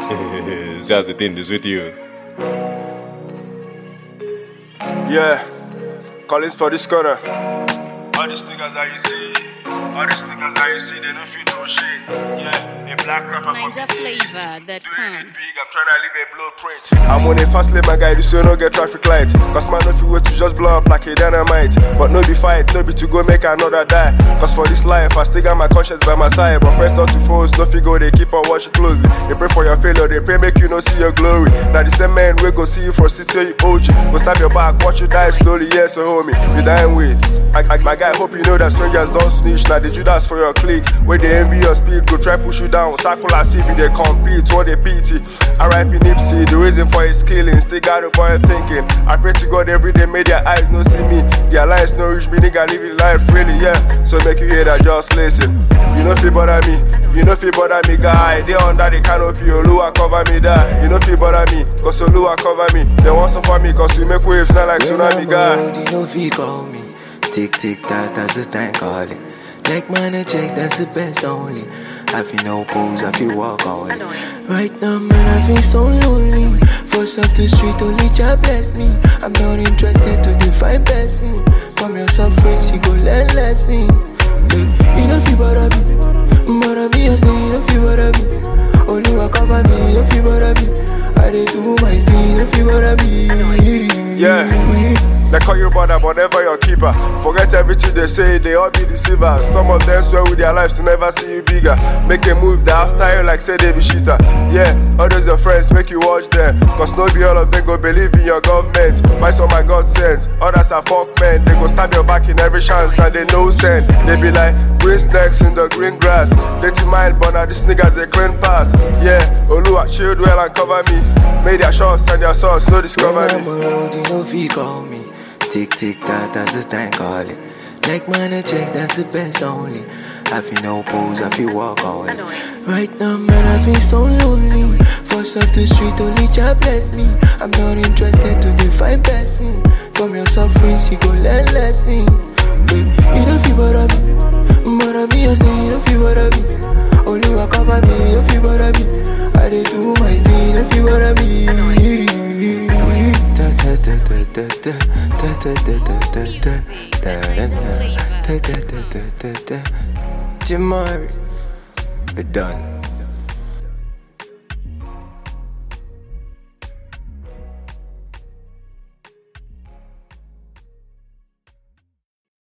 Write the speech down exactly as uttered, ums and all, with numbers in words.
See as the thing is with you. Yeah, Collins for this corner. All these niggas that you see, all these niggas that you see, they don't feel no shit. Yeah, a black rapper. Ninja flavor that come. Big, I'm trying to leave a blueprint. I'm on a fast lane, my guy, this you no get traffic lights. Cause man, if you wait to just blow up like a dynamite. But no be fight, no be to go make another die. Cause for this life, I still got my conscience by my side. But first not to force, no figure, they keep on watching closely. They pray for your failure, they pray make you no see your glory. Now the same man we go see you for city you O G. Go stab your back, watch you die slowly, yes, so homie. You dying with. I, I, my guy, hope you know that strangers don't snitch. Now the Judas for your clique. Where they envy your speed, go try push you down. Tackle as if they compete, what they pity. R I P Nipsey, the reason for his killing. Still got a boy thinking. I pray to God every day, may their eyes no see me. Their lives no reach me, nigga living life freely, yeah. So make you hear that, just listen. You know feel bother me, you know feel bother me, guy. They under the canopy, Oluwa cover me that. You know feel bother me, cause Oluwa cover me. They want suffer me, cause you make waves not like tsunami, guy. You know feel call me. Tick tick that, that's the time calling. Like money check, that's the best only. I feel no pose, I feel walk on it. Right now, man, I feel so lonely. First off the street, only Jah bless me. I'm not interested to define blessing. From your sufferings, you go learn lesson. You know feel bother me, bother me, I say you know feel bother me. Oluwa cover me, you know feel bother me. I dey do my thing, you know feel bother me. Yeah. They call you brother, but never your keeper. Forget everything they say, they all be deceivers. Some of them swear with their lives to never see you bigger. Make a move that after you like say they be shitter. Yeah, all those your friends make you watch them. Cause no be all of them go believe in your government. My son my God sends, others are fuck men. They go stab your back in every chance and they no send. They be like green snakes in the green grass. Dirty mind, but now these niggas they clean pass. Yeah, Oluwa shield well and cover me. May their shots and their swords no discover when me. I'm around, you know feel call me. Tick tick that, that's the time calling. Like money check, that's the best only. I feel no pose, I feel walk on it. Right now, man, I feel so lonely. First off the street, only Jah bless me. I'm not interested to define blessing. From your sufferings, you go learn lesson. You don't feel bother me, bother me, I say you don't feel bother me. Oluwa cover me, you don't feel bother me. I dey do my thing, you don't feel bother me. Jamari, we're done.